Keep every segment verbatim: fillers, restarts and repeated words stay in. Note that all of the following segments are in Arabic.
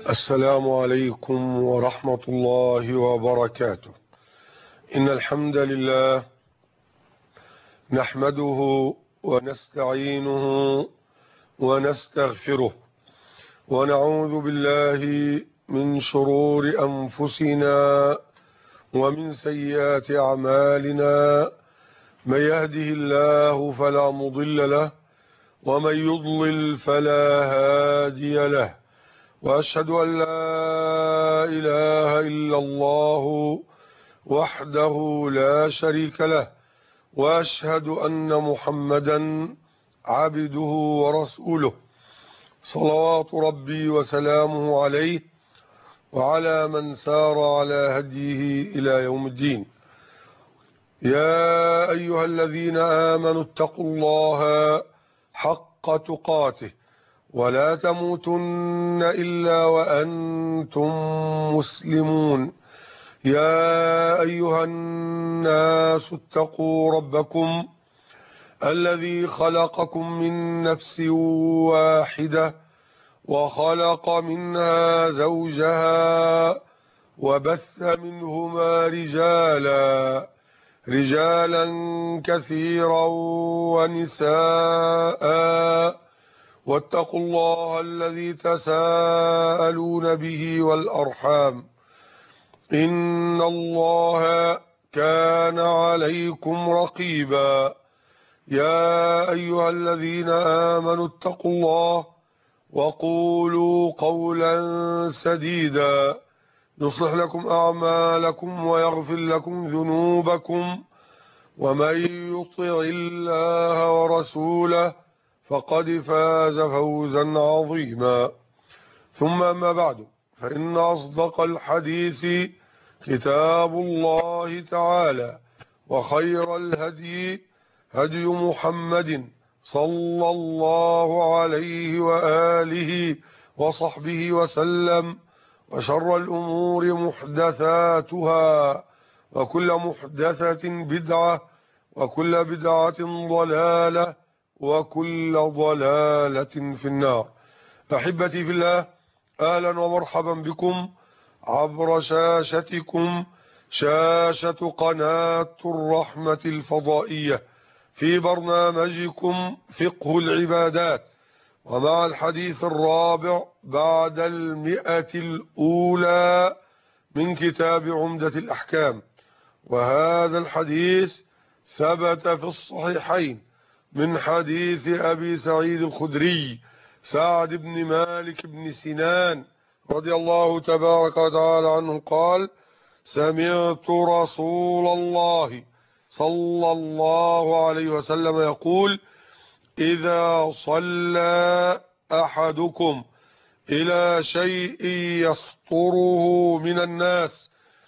السلام عليكم ورحمة الله وبركاته. إن الحمد لله نحمده ونستعينه ونستغفره ونعوذ بالله من شرور أنفسنا ومن سيئات أعمالنا. من يهده الله فلا مضل له ومن يضلل فلا هادي له، وأشهد أن لا إله إلا الله وحده لا شريك له، وأشهد أن محمدا عبده ورسوله، صلوات ربي وسلامه عليه وعلى من سار على هديه إلى يوم الدين. يا أيها الذين آمنوا اتقوا الله حق تقاته ولا تموتن إلا وأنتم مسلمون. يا أيها الناس اتقوا ربكم الذي خلقكم من نفس واحدة وخلق منها زوجها وبث منهما رجالا رجالا كثيرا ونساء، واتقوا الله الذي تساءلون به والأرحام إن الله كان عليكم رقيبا. يا أيها الذين آمنوا اتقوا الله وقولوا قولا سديدا يصلح لكم أعمالكم ويغفر لكم ذنوبكم، ومن يطع الله ورسوله فقد فاز فوزا عظيما. ثم أما بعد، فإن أصدق الحديث كتاب الله تعالى، وخير الهدي هدي محمد صلى الله عليه وآله وصحبه وسلم، وشر الأمور محدثاتها، وكل محدثة بدعة، وكل بدعة ضلالة، وكل ضلالة في النار. أحبتي في الله، أهلا ومرحبا بكم عبر شاشتكم، شاشة قناة الرحمة الفضائية، في برنامجكم فقه العبادات، ومع الحديث الرابع بعد المئة الأولى من كتاب عمدة الأحكام. وهذا الحديث ثبت في الصحيحين من حديث أبي سعيد الخدري سعد بن مالك بن سنان رضي الله تبارك وتعالى عنه قال: سمعت رسول الله صلى الله عليه وسلم يقول: إذا صلى أحدكم إلى شيء يسطره من الناس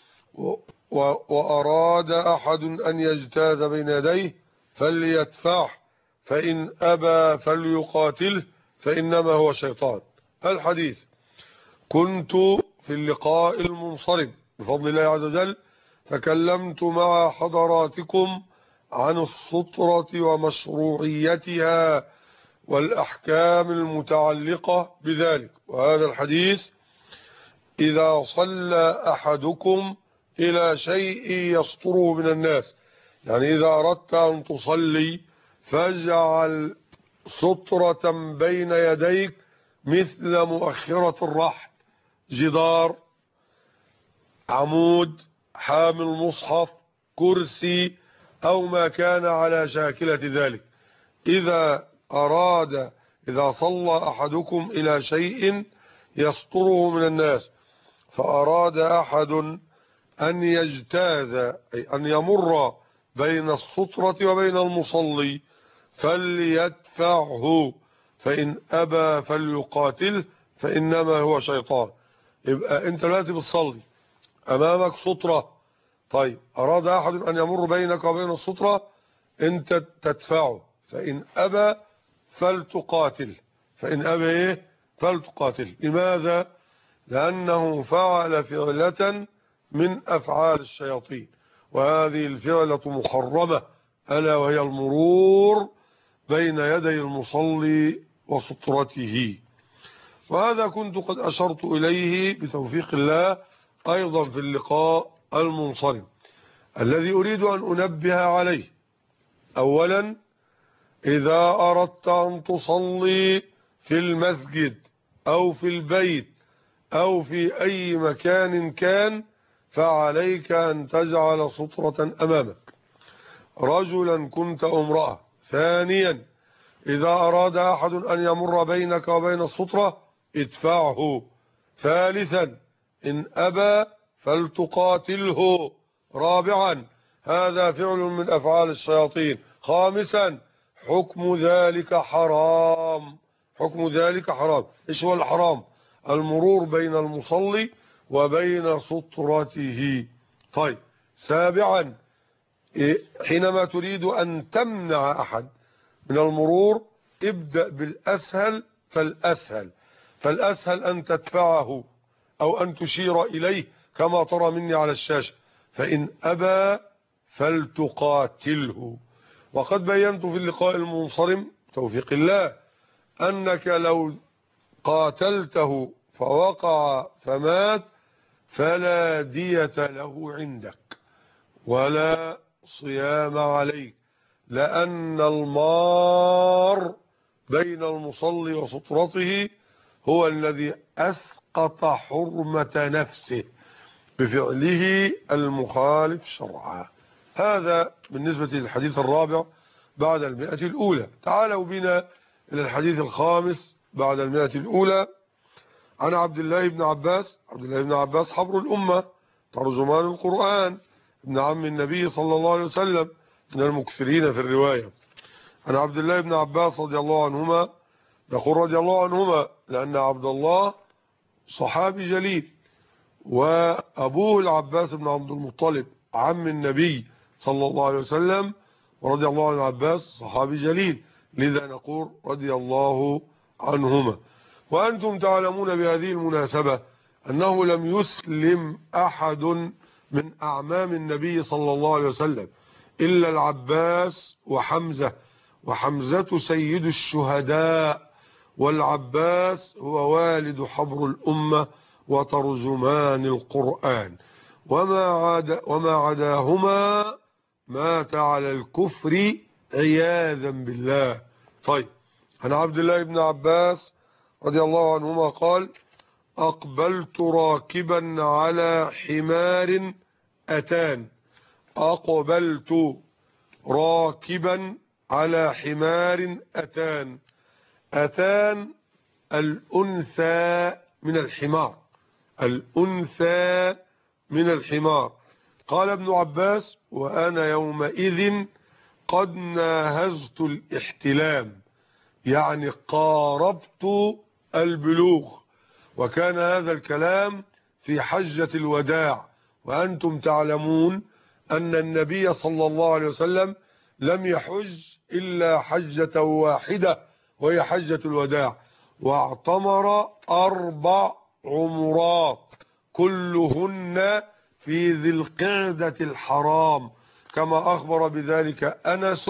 وأراد أحد أن يجتاز بين يديه فليدفعه، فإن أبى فليقاتله فإنما هو شيطان. الحديث. كنت في اللقاء المنصرم بفضل الله عز وجل تكلمت مع حضراتكم عن السطرة ومشروعيتها والأحكام المتعلقة بذلك. وهذا الحديث: إذا صلى أحدكم إلى شيء يسطره من الناس، يعني إذا أردت أن تصلي فاجعل سطرة بين يديك مثل مؤخرة الرحل، جدار، عمود، حامل مصحف، كرسي، أو ما كان على شاكلة ذلك. إذا أراد إذا صلى أحدكم إلى شيء يسطره من الناس فأراد أحد أن يجتاز، أي أن يمر بين السطرة وبين المصلي فليدفعه، فإن أبى فليقاتله فإنما هو شيطان. يبقى أنت دلوقتي بتصلي أمامك سطرة، طيب أراد أحد أن يمر بينك وبين السطرة، أنت تدفعه، فإن أبى فلتقاتل، فإن أبى إيه فلتقاتل. لماذا؟ لأنه فعل فعلة من أفعال الشياطين، وهذه الفعلة محرمة، ألا وهي المرور بين يدي المصلي وسطرته. وهذا كنت قد أشرت إليه بتوفيق الله أيضا في اللقاء المنصرم الذي أريد أن أنبه عليه. أولا، إذا أردت أن تصلي في المسجد أو في البيت أو في أي مكان كان فعليك أن تجعل سترة أمامك، رجلا كنت أو امرأة. ثانيا، إذا أراد أحد أن يمر بينك وبين السترة ادفعه. ثالثا، إن أبى فلتقاتله. رابعا، هذا فعل من أفعال الشياطين. خامسا، حكم ذلك حرام. حكم ذلك حرام. إيش هو الحرام؟ المرور بين المصلي وبين سترته. طيب، سابعا، حينما تريد أن تمنع أحد من المرور ابدأ بالأسهل فالأسهل فالأسهل أن تدفعه أو أن تشير إليه كما ترى مني على الشاشة. فإن أبى فلتقاتله. وقد بينت في اللقاء المنصرم توفيق الله أنك لو قاتلته فوقع فمات فلا دية له عندك ولا صيام عليك، لأن المار بين المصلي وسترته هو الذي أسقط حرمة نفسه بفعله المخالف شرعا. هذا بالنسبة للحديث الرابع بعد المئة الأولى. تعالوا بنا إلى الحديث الخامس بعد المئة الأولى. عن عبد الله بن عباس. عبد الله بن عباس حبر الأمة، ترجمان القرآن، ابن عم النبي صلى الله عليه وسلم، من المكثرين في الرواية. عن عبد الله بن عباس رضي الله عنهما، نقول رضي الله عنهما لأن عبد الله صحابي جليل، وأبوه العباس بن عبد المطلب عم النبي صلى الله عليه وسلم، ورضي الله عن عباس صحابي جليل، لذا نقول رضي الله عنهما. وأنتم تعلمون بهذه المناسبة أنه لم يسلم أحد من أعمام النبي صلى الله عليه وسلم إلا العباس وحمزة، وحمزة سيد الشهداء، والعباس هو والد حبر الأمة وترجمان القرآن، وما عدا وما عداهما مات على الكفر عياذا بالله. طيب، عن عبد الله بن عباس رضي الله عنهما قال: أقبلت راكبا على حمار أتان. أقبلت راكبا على حمار أتان. أتان الأنثى من الحمار، الأنثى من الحمار. قال ابن عباس: وأنا يومئذ قد ناهزت الاحتلام، يعني قاربت البلوغ. وكان هذا الكلام في حجة الوداع، وأنتم تعلمون أن النبي صلى الله عليه وسلم لم يحج إلا حجة واحدة وهي حجة الوداع، واعتمر أربع عمرات كلهن في ذي القعدة الحرام، كما أخبر بذلك أنس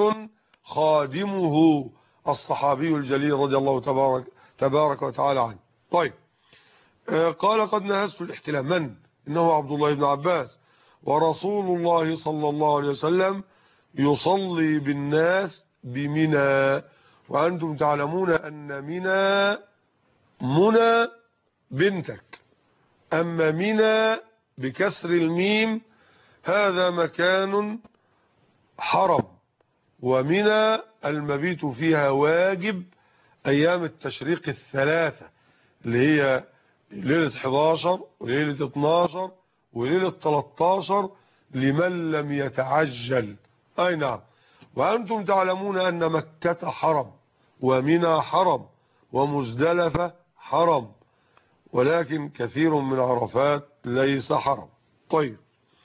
خادمه الصحابي الجليل رضي الله تبارك, تبارك وتعالى عنه. طيب، قال: قد نهزت الاحتلام. من؟ إنه عبد الله بن عباس، ورسول الله صلى الله عليه وسلم يصلي بالناس بمنى، وأنتم تعلمون أن منى منى بنتك، أما منى بكسر الميم هذا مكان حرم، ومنى المبيت فيها واجب أيام التشريق الثلاثة اللي هي ليلة حداشر وليلة اتناشر وليلة تلتاشر لمن لم يتعجل. أي نعم. وأنتم تعلمون أن مكة حرم، ومنى حرم، ومزدلفة حرم، ولكن كثير من عرفات ليس حرم. طيب،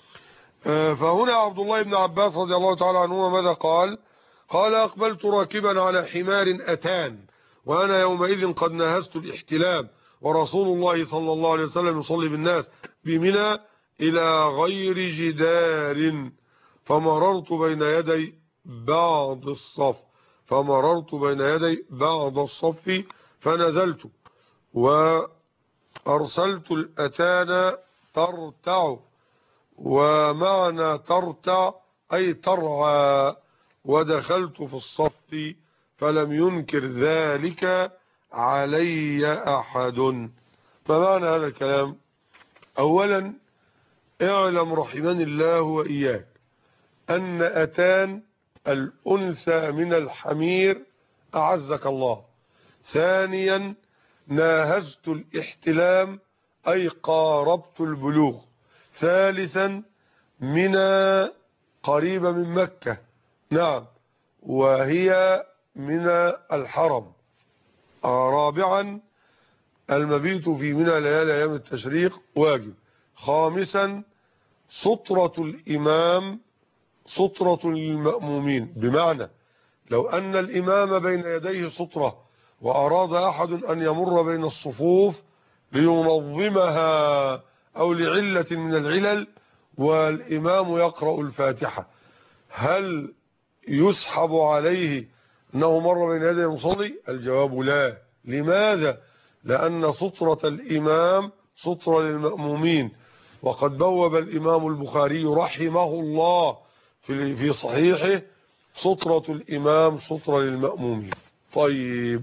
فهنا عبد الله بن عباس رضي الله تعالى عنهما ماذا قال؟ قال: أقبلت راكبا على حمار أتان، وأنا يومئذ قد ناهزت الاحتلام، ورسول الله صلى الله عليه وسلم يصلي بالناس بمنى إلى غير جدار، فمررت بين يدي بعض الصف فمررت بين يدي بعض الصف فنزلت، وأرسلت الأتان ترتع، ومعنى ترتع أي ترعى، ودخلت في الصف فلم ينكر ذلك علي أحد. فمعنى هذا الكلام: أولا اعلم رحمني الله وإياك أن أتان الأنثى من الحمير أعزك الله. ثانيا ناهزت الاحتلام أي قاربت البلوغ. ثالثا منى قريبة من مكة، نعم، وهي من الحرم. رابعا المبيت في منى ليالي أيام التشريق واجب. خامسا سطرة الإمام سطرة للمأمومين، بمعنى لو أن الإمام بين يديه سطرة وأراد أحد أن يمر بين الصفوف لينظمها أو لعلة من العلل والإمام يقرأ الفاتحة، هل يسحب عليه أنه مر بين يدي المصلي؟ الجواب لا. لماذا؟ لأن سطرة الإمام سطرة للمأمومين، وقد بوب الإمام البخاري رحمه الله في في صحيحه سطرة الإمام سطرة للمأمومين. طيب،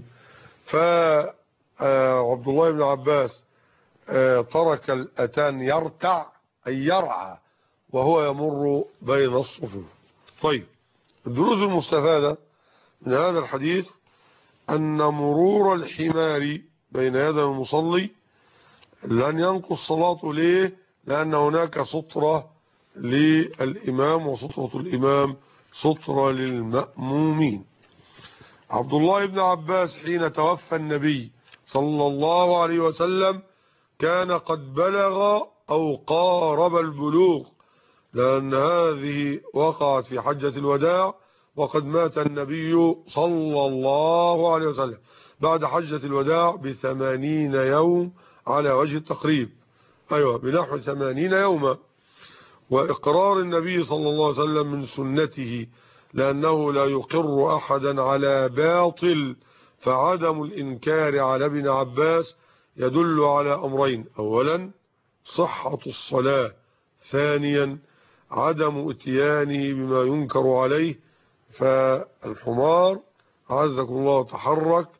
فعبد الله بن عباس ترك الأتان يرتع أي يرعى وهو يمر بين الصفوف. طيب، الدروس المستفادة من هذا الحديث أن مرور الحمار بين يدي المصلي لن ينقص صلاته. ليه؟ لأن هناك سطرة للإمام وسطرة الإمام سطرة للمأمومين. عبد الله بن عباس حين توفى النبي صلى الله عليه وسلم كان قد بلغ أو قارب البلوغ، لأن هذه وقعت في حجة الوداع، وقد مات النبي صلى الله عليه وسلم بعد حجة الوداع بثمانين يوم على وجه التقريب، أيوة بنحو ثمانين يوما. وإقرار النبي صلى الله عليه وسلم من سنته، لأنه لا يقر أحدا على باطل، فعدم الإنكار على ابن عباس يدل على أمرين: أولا صحة الصلاة، ثانيا عدم اتيانه بما ينكر عليه. فالحمار عزكم الله تحرك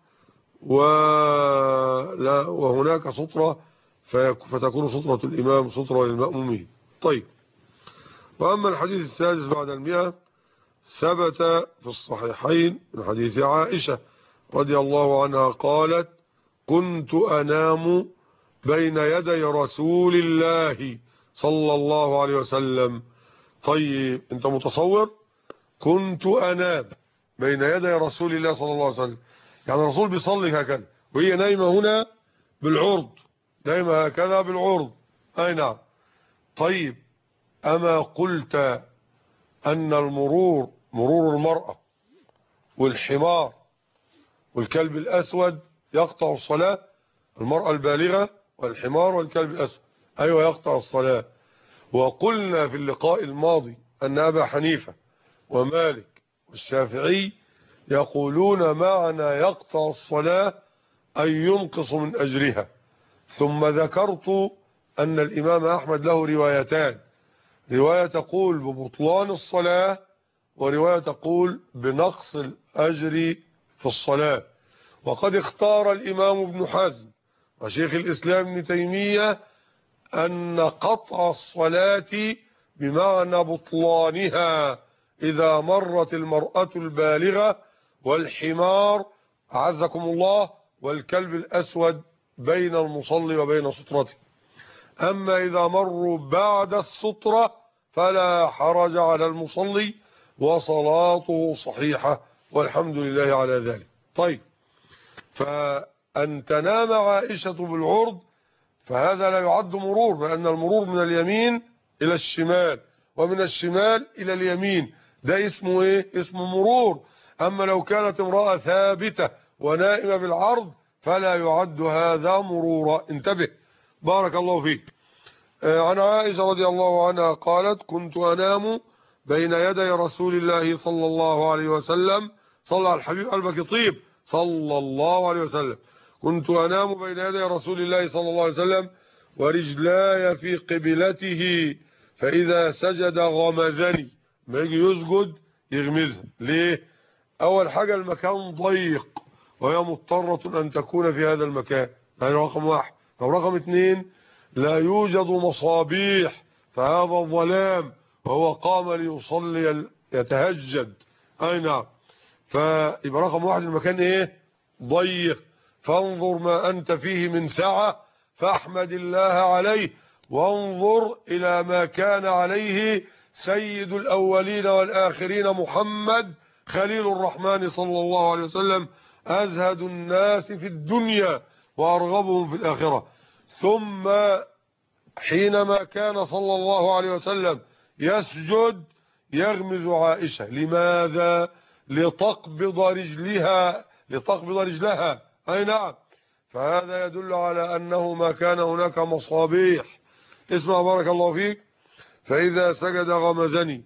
ولا وهناك سطرة، فتكون سطرة الإمام سطرة للمأمومين. طيب، وأما الحديث السادس بعد المئة ثبت في الصحيحين من حديث عائشة رضي الله عنها قالت: كنت أنام بين يدي رسول الله صلى الله عليه وسلم. طيب، أنت متصور؟ كنت أنام بين يدي رسول الله صلى الله عليه وسلم، يعني الرسول بيصلي هكذا وهي نايمة هنا بالعرض، نايمة هكذا بالعرض. أي نعم. طيب، أما قلت أن المرور مرور المرأة والحمار والكلب الأسود يقطع الصلاة؟ المرأة البالغة والحمار والكلب الأسود، أيوة يقطع الصلاة. وقلنا في اللقاء الماضي أن أبا حنيفة ومالك والشافعي يقولون معنى يقطع الصلاة أي ينقص من أجرها. ثم ذكرت أن الإمام أحمد له روايتان: رواية تقول ببطلان الصلاة، ورواية تقول بنقص الأجر في الصلاة. وقد اختار الإمام ابن حزم وشيخ الإسلام ابن تيمية أن قطع الصلاة بمعنى بطلانها إذا مرت المرأة البالغة والحمار أعزكم الله والكلب الأسود بين المصلي وبين سطرته. أما إذا مروا بعد السطرة فلا حرج على المصلي وصلاته صحيحة والحمد لله على ذلك. طيب، فأن تنام عائشة بالعرض فهذا لا يعد مرور، لأن المرور من اليمين إلى الشمال ومن الشمال إلى اليمين، ده اسمه إيه؟ اسمه مرور. أما لو كانت امرأة ثابتة ونائمة بالعرض فلا يعد هذا مرورا. انتبه بارك الله فيك. عن عائشة رضي الله عنها قالت: كنت أنام بين يدي رسول الله صلى الله عليه وسلم، صلى على الحبيب قلبك طيب، صلى الله عليه وسلم، كنت أنام بين يدي رسول الله صلى الله عليه وسلم ورجلاي في قبلته فإذا سجد غمزني. ما يجي يسجد يغمزها. ليه؟ أول حاجة المكان ضيق وهي مضطرة أن تكون في هذا المكان، يعني رقم واحد. أو رقم اثنين لا يوجد مصابيح فهذا الظلام وهو قام ليصلي يتهجد. أي نعم. فيبقى رقم واحد المكان ايه؟ ضيق. فانظر ما أنت فيه من سعة فاحمد الله عليه وانظر إلى ما كان عليه سيد الأولين والآخرين محمد خليل الرحمن صلى الله عليه وسلم أزهد الناس في الدنيا وأرغبهم في الآخرة. ثم حينما كان صلى الله عليه وسلم يسجد يغمز عائشة. لماذا؟ لتقبض رجلها لتقبض رجلها. أي نعم. فهذا يدل على أنه ما كان هناك مصابيح. اسمع بارك الله فيك. فإذا سجد غمزني.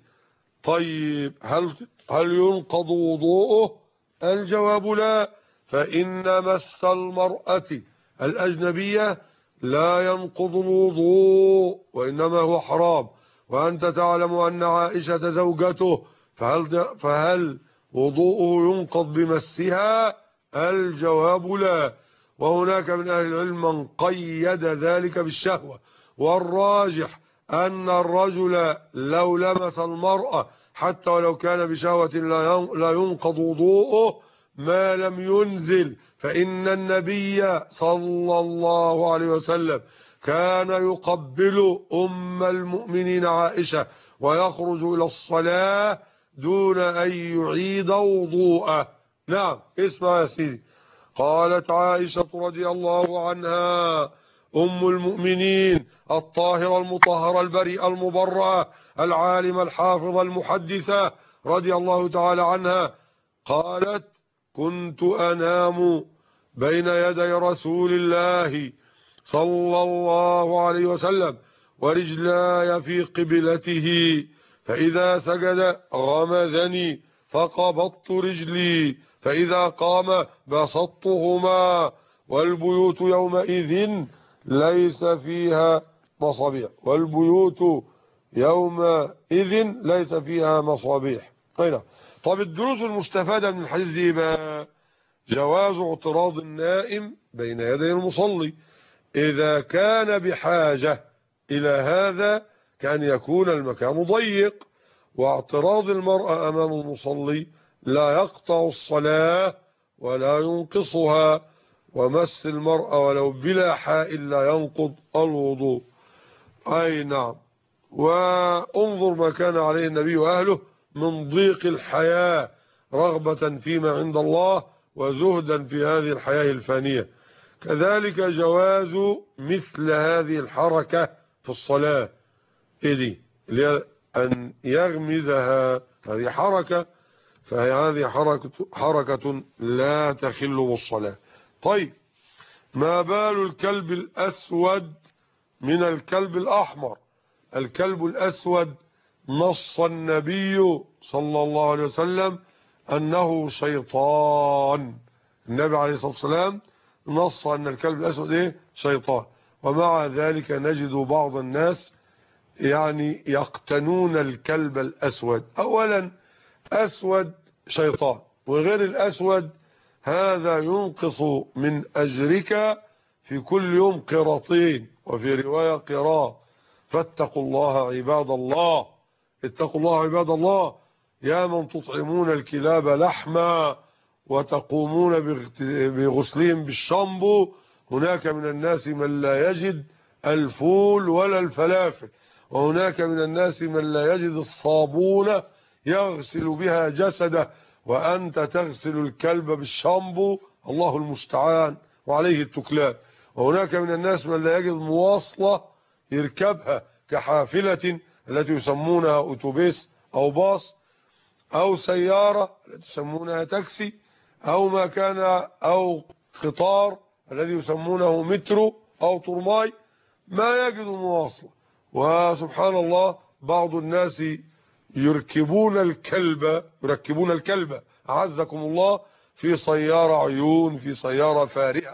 طيب هل هل ينقض وضوءه؟ الجواب لا. فإن مس المرأة الأجنبية لا ينقض الوضوء وإنما هو حرام. وأنت تعلم أن عائشة زوجته فهل, فهل وضوءه ينقض بمسها؟ الجواب لا. وهناك من أهل العلم من قيد ذلك بالشهوة، والراجح أن الرجل لو لمس المرأة حتى ولو كان بشهوة لا ينقض وضوءه ما لم ينزل. فإن النبي صلى الله عليه وسلم كان يقبل أم المؤمنين عائشة ويخرج إلى الصلاة دون أن يعيد وضوءه. نعم. اسمع يا سيدي. قالت عائشة رضي الله عنها أم المؤمنين الطاهرة المطهرة البريئة المبرأة العالمة الحافظة المحدثة رضي الله تعالى عنها قالت كنت أنام بين يدي رسول الله صلى الله عليه وسلم ورجلاي في قبلته فإذا سجد غمزني فقبضت رجلي فإذا قام بسطتهما والبيوت يومئذ ليس فيها مصابيح والبيوت يومئذ ليس فيها مصابيح. طيب طب الدروس المستفادة من الحديث دي بقى جواز اعتراض النائم بين يدي المصلي إذا كان بحاجة إلى هذا كان يكون المكان ضيق. واعتراض المرأة أمام المصلي لا يقطع الصلاة ولا ينقصها. ومس المرأة ولو بلا حائل لا ينقض الوضوء. أي نعم. وانظر ما كان عليه النبي وأهله من ضيق الحياة رغبة فيما عند الله وزهدا في هذه الحياة الفانية. كذلك جواز مثل هذه الحركة في الصلاة. إيه دي؟ أن يغمزها هذه حركة فهذه حركة, حركة لا تخل بالصلاة. طيب ما بال الكلب الأسود من الكلب الأحمر؟ الكلب الأسود نص النبي صلى الله عليه وسلم أنه شيطان. النبي عليه الصلاة والسلام نص أن الكلب الأسود إيه؟ شيطان. ومع ذلك نجد بعض الناس يعني يقتنون الكلب الأسود. أولا أسود شيطان، وغير الأسود هذا ينقص من أجرك في كل يوم قراطين، وفي رواية قراط. فاتقوا الله عباد الله، اتقوا الله عباد الله يا من تطعمون الكلاب لحما وتقومون بغسلهم بالشامبو. هناك من الناس من لا يجد الفول ولا الفلافل، وهناك من الناس من لا يجد الصابونة يغسل بها جسده، وأنت تغسل الكلب بالشامبو. الله المستعان وعليه التكلان. وهناك من الناس من لا يجد مواصلة يركبها كحافلة التي يسمونها أتوبيس أو باص أو سيارة التي يسمونها تاكسي أو ما كان أو قطار الذي يسمونه مترو أو ترماي، ما يجد مواصلة. وسبحان الله بعض الناس يركبون الكلب يركبون الكلب أعزكم الله في سيارة عيون، في سيارة فارهة،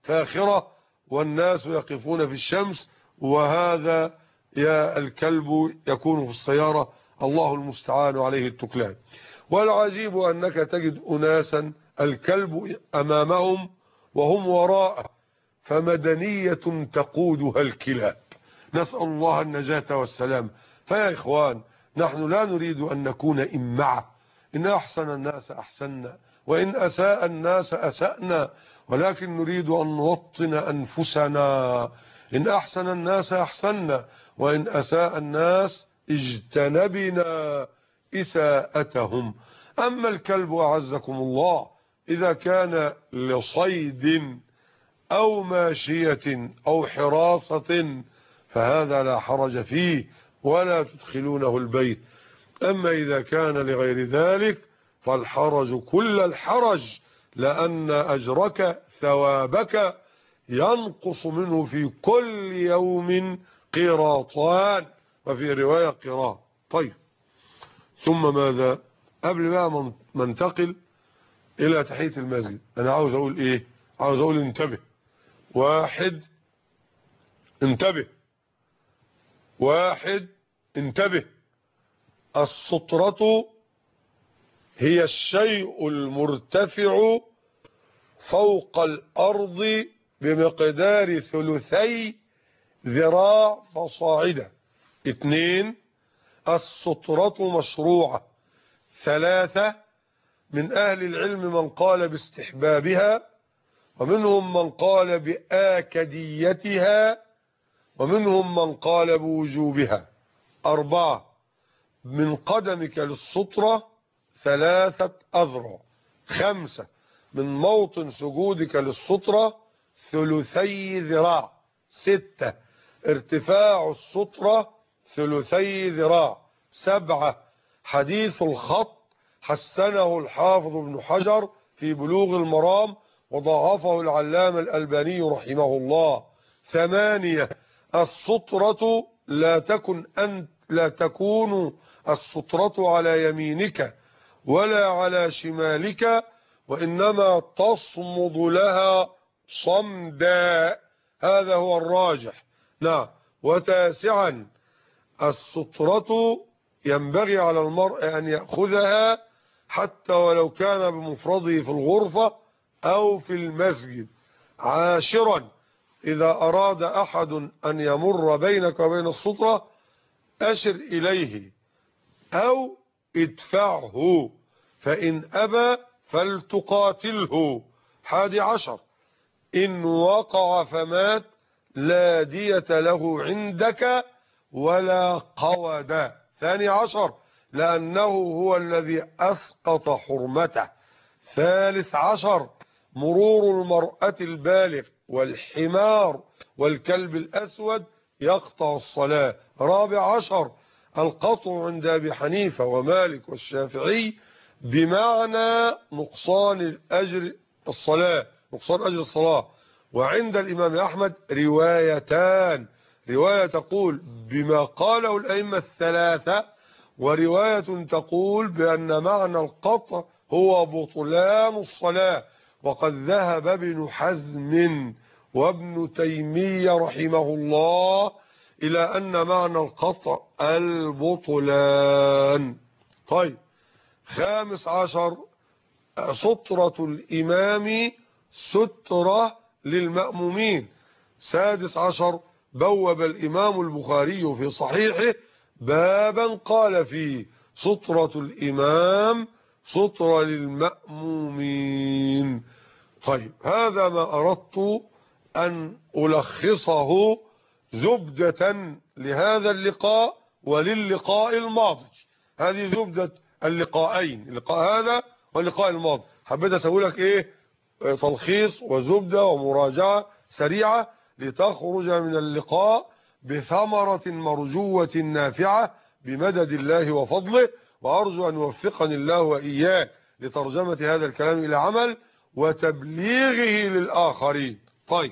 فاخرة والناس يقفون في الشمس، وهذا يا الكلب يكون في السيارة، الله المستعان عليه التكلان. والعجيب أنك تجد أناسا الكلب أمامهم وهم وراءه، فمدنية تقودها الكلاب، نسأل الله النجاة والسلام. فيا إخوان، نحن لا نريد أن نكون إمعة، إن أحسن الناس أحسننا وإن أساء الناس أسأنا، ولكن نريد أن نوطن أنفسنا، إن أحسن الناس أحسننا وإن أساء الناس اجتنبنا إساءتهم. أما الكلب أعزكم الله إذا كان لصيد أو ماشية أو حراسة فهذا لا حرج فيه ولا تدخلونه البيت. أما إذا كان لغير ذلك فالحرج كل الحرج، لأن أجرك ثوابك ينقص منه في كل يوم قيراطان، وفي رواية قيراط. طيب، ثم ماذا؟ قبل ما منتقل إلى تحية المسجد أنا عاوز أقول إيه؟ عاوز أقول انتبه. واحد، انتبه. واحد، انتبه. السطرة هي الشيء المرتفع فوق الأرض بمقدار ثلثي ذراع فصاعدا. اثنين، السطرة مشروعة. ثلاثة، من أهل العلم من قال باستحبابها، ومنهم من قال بآكديتها، ومنهم من قال بوجوبها. أربعة، من قدمك للسطرة ثلاثة أذرع. خمسة، من موطن سجودك للسطرة ثلثي ذراع. ستة، ارتفاع السطرة ثلثي ذراع. سبعة، حديث الخط حسنه الحافظ ابن حجر في بلوغ المرام وضعفه العلامة الألباني رحمه الله. ثمانية، السطرة لا تكن أن لا تكون السطرة على يمينك ولا على شمالك، وإنما تصمد لها صمدا، هذا هو الراجح. نعم. وتاسعا، السطرة ينبغي على المرء أن يأخذها حتى ولو كان بمفرده في الغرفة أو في المسجد. عاشرا، إذا أراد أحد أن يمر بينك وبين السطرة أشر إليه أو ادفعه، فإن أبى فلتقاتله. حادي عشر، إن وقع فمات لا دية له عندك ولا قود. ثاني عشر، لأنه هو الذي أسقط حرمته. ثالث عشر، مرور المرأة البالغ والحمار والكلب الأسود يقطع الصلاة. رابع عشر، القطع عند أبي حنيفة ومالك والشافعي بمعنى نقصان الأجر الصلاة، نقصان أجر الصلاة. وعند الإمام أحمد روايتان، رواية تقول بما قاله الأئمة الثلاثة، ورواية تقول بأن معنى القطع هو بطلان الصلاة. وقد ذهب ابن حزم وابن تيمية رحمه الله إلى أن معنى القطع البطلان. طيب، خامس عشر، سطرة الإمام سترة للمأمومين. سادس عشر، بوب الإمام البخاري في صحيحه بابا قال فيه سطرة الإمام سطرة للمأمومين. طيب، هذا ما أردت أن ألخصه زبدة لهذا اللقاء وللقاء الماضي. هذه زبدة اللقاءين، اللقاء هذا واللقاء الماضي. حبيت أسوي لك إيه؟ تلخيص وزبدة ومراجعة سريعة لتخرج من اللقاء بثمرة مرجوة نافعة بمدد الله وفضله. وأرجو أن يوفقني الله وإياك لترجمة هذا الكلام إلى عمل وتبليغه للآخرين. طيب،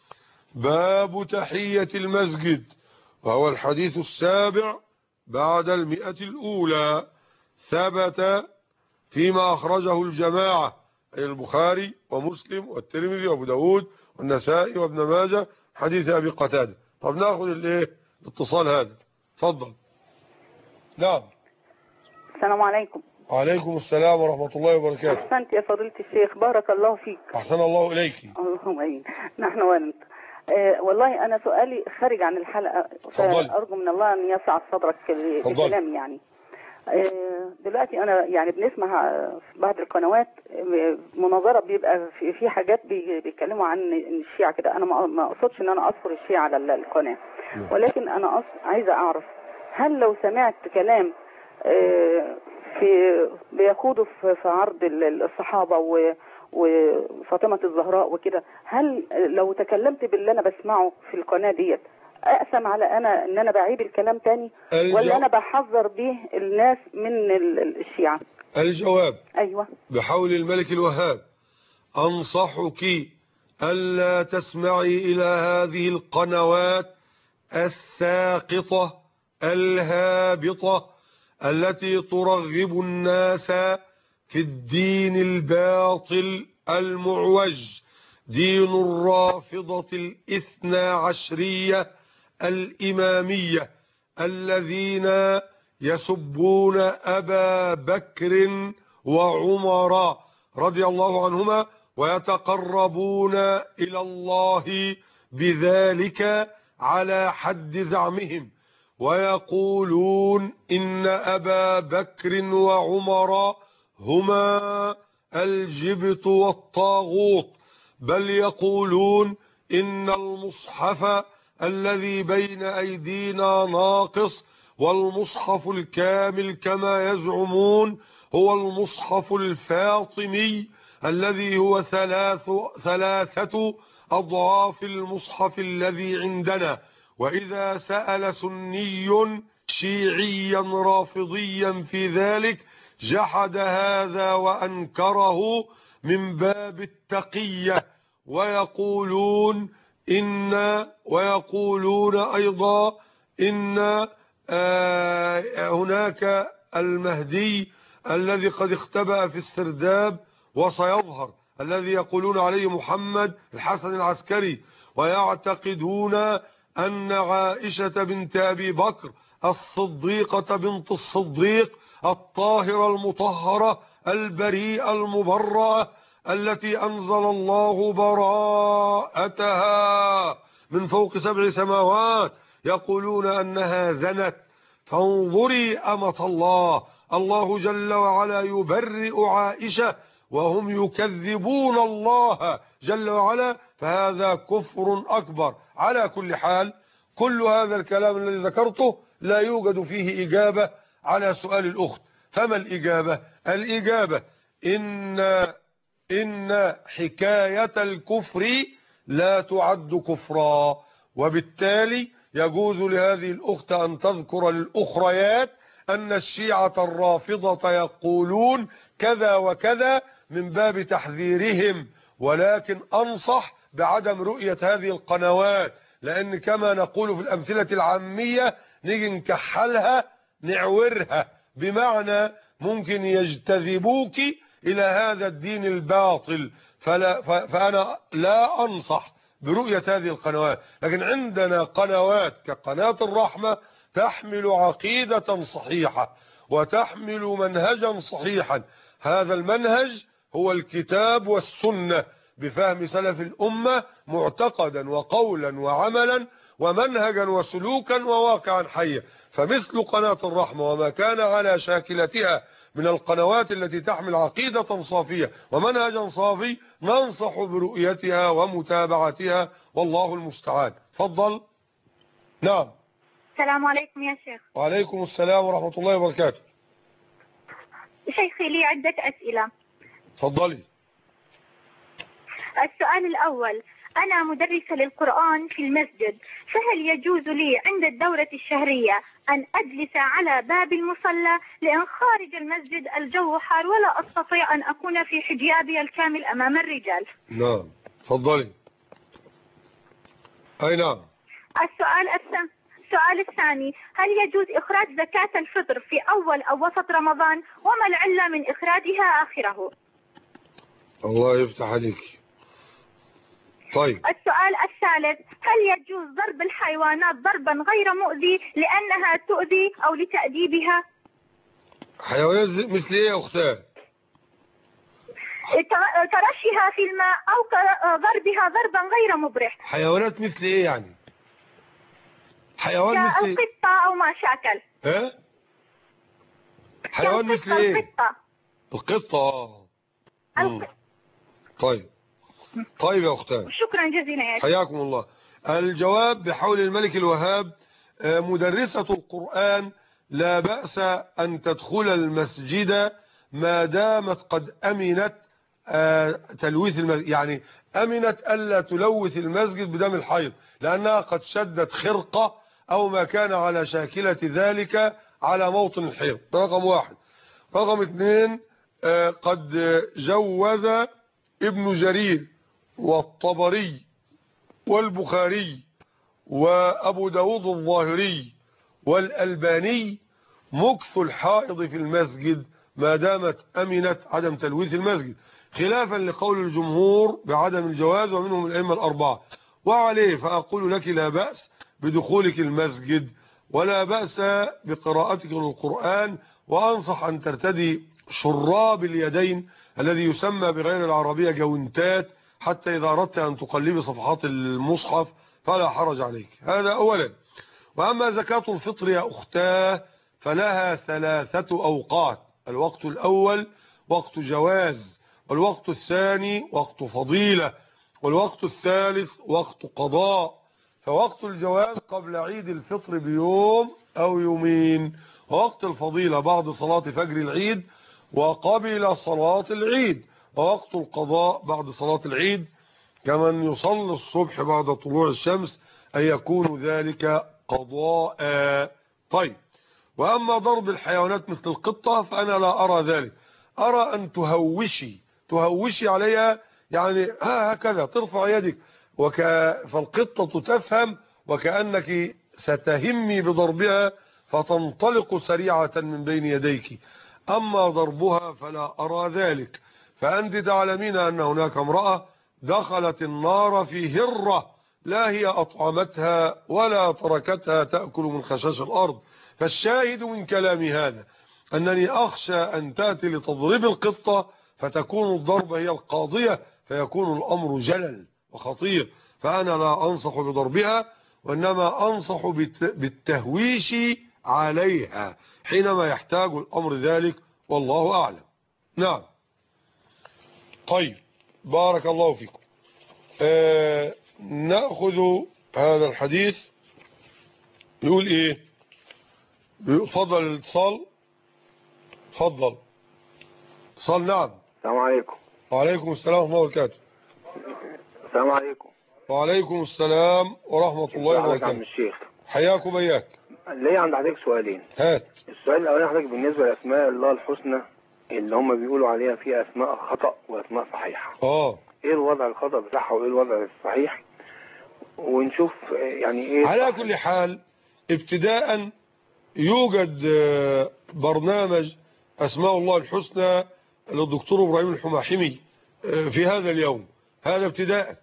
باب تحية المسجد، وهو الحديث السابع بعد المئة الأولى. ثبت فيما أخرجه الجماعة أي البخاري ومسلم والترمذي وابو داود والنسائي وابن ماجه حديث أبي قتادة. طب ناخذ الايه الاتصال هذا، اتفضل. نعم. السلام عليكم. وعليكم السلام ورحمة الله وبركاته. أحسنت يا فضيلة الشيخ، بارك الله فيك. أحسن الله إليك. اللهم آمين. نحن وأنت. أه والله أنا سؤالي خارج عن الحلقة، فأرجو من الله أن يسع صدرك بكلامي يعني. أه دلوقتي أنا يعني بنسمع في بعض القنوات مناظرة بيبقى في, في حاجات بيتكلموا عن الشيعة كده. أنا ما أقصدش أن أنا أذكر الشيعة على القناة، ولكن أنا عايزة أعرف هل لو سمعت كلام أه في بيخوضوا في عرض الصحابة وفاطمة الزهراء وكده، هل لو تكلمت باللي انا بسمعه في القناة ديت اقسم على انا ان انا بعيد الكلام تاني، ولا انا بحذر به الناس من الشيعة؟ الجواب ايوه بحول الملك الوهاب انصحك الا تسمعي الى هذه القنوات الساقطة الهابطة التي ترغب الناس في الدين الباطل المعوج، دين الرافضة الاثنى عشرية الإمامية الذين يسبون أبا بكر وعمر رضي الله عنهما ويتقربون إلى الله بذلك على حد زعمهم، ويقولون إن أبا بكر وعمر هما الجبت والطاغوت، بل يقولون إن المصحف الذي بين أيدينا ناقص، والمصحف الكامل كما يزعمون هو المصحف الفاطمي الذي هو ثلاث ثلاثة أضعاف المصحف الذي عندنا. وإذا سأل سني شيعيا رافضيا في ذلك جحد هذا وأنكره من باب التقية، ويقولون إن ويقولون أيضا إن آه هناك المهدي الذي قد اختبأ في السرداب وسيظهر، الذي يقولون عليه محمد الحسن العسكري، ويعتقدون أن عائشة بنت أبي بكر الصديقة بنت الصديق الطاهرة المطهرة البريئة المبرأة التي أنزل الله براءتها من فوق سبع سماوات، يقولون أنها زنت. فانظري أمة الله، الله جل وعلا يبرئ عائشة وهم يكذبون الله جل وعلا، فهذا كفر أكبر. على كل حال كل هذا الكلام الذي ذكرته لا يوجد فيه إجابة على سؤال الأخت. فما الإجابة؟ الإجابة إن إن حكاية الكفر لا تعد كفرا، وبالتالي يجوز لهذه الأخت أن تذكر للأخريات أن الشيعة الرافضة يقولون كذا وكذا من باب تحذيرهم، ولكن أنصح بعدم رؤية هذه القنوات، لأن كما نقول في الأمثلة العامية نيجي نكحلها نعورها، بمعنى ممكن يجتذبوك إلى هذا الدين الباطل. فلا فأنا لا أنصح برؤية هذه القنوات. لكن عندنا قنوات كقناة الرحمة تحمل عقيدة صحيحة وتحمل منهجا صحيحا، هذا المنهج هو الكتاب والسنة بفهم سلف الأمة معتقدا وقولا وعملا ومنهجا وسلوكا وواقعا حيا. فمثل قناة الرحمة وما كان على شاكلتها من القنوات التي تحمل عقيدة صافية ومنهجا صافي ننصح برؤيتها ومتابعتها، والله المستعان. تفضل. نعم. السلام عليكم يا شيخ. وعليكم السلام ورحمة الله وبركاته. شيخي لي عدة أسئلة. تفضلي. السؤال الأول، أنا مدرسة للقرآن في المسجد، فهل يجوز لي عند الدورة الشهرية أن أجلس على باب المصلى لأن خارج المسجد الجو حار ولا أستطيع أن أكون في حجابي الكامل أمام الرجال؟ نعم. تفضلي. أي نعم. السؤال الثاني السؤال الثاني، هل يجوز إخراج زكاة الفطر في أول أو وسط رمضان، وما العلة من إخراجها آخره؟ الله يفتح عليك. طيب. السؤال الثالث، هل يجوز ضرب الحيوانات ضربا غير مؤذي لأنها تؤذي أو لتأديبها؟ حيوانات مثل ايه يا اختاه؟ ترشها في الماء أو ضربها ضربا غير مبرح. حيوانات مثل ايه يعني؟ حيوان مثل القطة أو ما شاكل. ها؟ حيوان مثل ايه؟ القطة. القطة. اه طيب طيب يا اختاه، شكرا جزيلا يا حياكم الله. الجواب بحول الملك الوهاب. مدرسة القرآن لا بأس أن تدخل المسجد ما دامت قد أمنت تلويث المسجد، يعني أمنت ألا تلوث المسجد بدم الحيض، لأنها قد شدت خرقة أو ما كان على شاكلة ذلك على موطن الحيض. رقم واحد. رقم اثنين، قد جوز ابن جرير والطبري والبخاري وأبو داود الظاهري والألباني مكث الحائض في المسجد ما دامت أمنت عدم تلويث المسجد، خلافا لقول الجمهور بعدم الجواز ومنهم الأئمة الأربعة. وعليه فأقول لك لا بأس بدخولك المسجد ولا بأس بقراءتك للقرآن، وأنصح أن ترتدي شراب اليدين الذي يسمى بغير العربية جونتات، حتى إذا أردت أن تقلبي صفحات المصحف فلا حرج عليك. هذا أولا. وأما زكاة الفطر يا أختاه فلها ثلاثة أوقات: الوقت الأول وقت جواز، والوقت الثاني وقت فضيلة، والوقت الثالث وقت قضاء. فوقت الجواز قبل عيد الفطر بيوم أو يومين، ووقت الفضيلة بعد صلاة فجر العيد وقبل صلاة العيد، ووقت القضاء بعد صلاة العيد كمن يصلي الصبح بعد طلوع الشمس أن يكون ذلك قضاء. طيب. وأما ضرب الحيوانات مثل القطة فأنا لا أرى ذلك، أرى أن تهوشي تهوشي عليها، يعني ها هكذا ترفع يدك وك... فالقطة تفهم وكأنك ستهمي بضربها فتنطلق سريعة من بين يديك. أما ضربها فلا أرى ذلك. فأنت تعلمين أن هناك امرأة دخلت النار في هرة لا هي أطعمتها ولا تركتها تأكل من خشاش الأرض. فالشاهد من كلامي هذا أنني أخشى أن تأتي لتضرب القطة فتكون الضربة هي القاضية فيكون الأمر جلل وخطير، فأنا لا أنصح بضربها، وإنما أنصح بالتهويش عليها حينما يحتاج الأمر ذلك، والله أعلم. نعم. طيب بارك الله فيكم. آه نأخذ هذا الحديث. يقول ايه؟ فضل الاتصال. فضل اتصال. نعم. السلام عليكم. وعليكم السلام ورحمة الله وبركاته. السلام عليكم. وعليكم السلام ورحمة الله وبركاته. عم الشيخ حياكم اياك. ليه عند حضرتك سؤالين. هات. السؤال الاولاني حضرتك بالنسبة لاسماء الله الحسنى اللي هم بيقولوا عليها فيها اسماء خطأ واسماء صحيحة. اه ايه الوضع الخطأ بتاعها وايه الوضع الصحيح، ونشوف يعني ايه. على كل حال ابتداء يوجد برنامج اسماء الله الحسنى للدكتور ابراهيم الحماحمي في هذا اليوم، هذا ابتداء.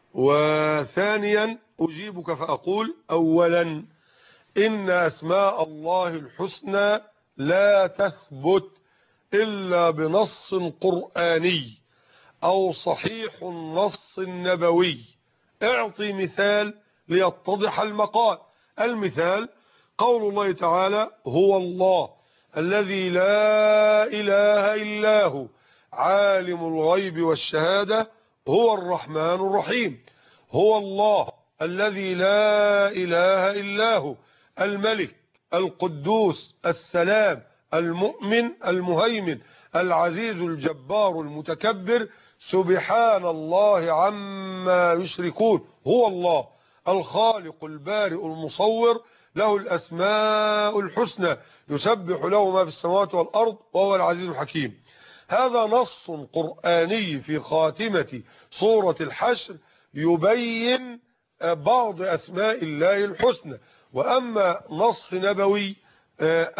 وثانيا اجيبك فاقول اولا ان اسماء الله الحسنى لا تثبت الا بنص قرآني او صحيح النص النبوي. اعطي مثال ليتضح المقال. المثال قول الله تعالى: هو الله الذي لا إله إلا هو عالم الغيب والشهادة هو الرحمن الرحيم. هو الله الذي لا إله إلا هو الملك القدوس السلام المؤمن المهيمن العزيز الجبار المتكبر سبحان الله عما يشركون. هو الله الخالق البارئ المصور له الأسماء الحسنى يسبح له ما في السماوات والأرض وهو العزيز الحكيم. هذا نص قرآني في خاتمة سورة الحشر يبين بعض أسماء الله الحسنى. وأما نص نبوي: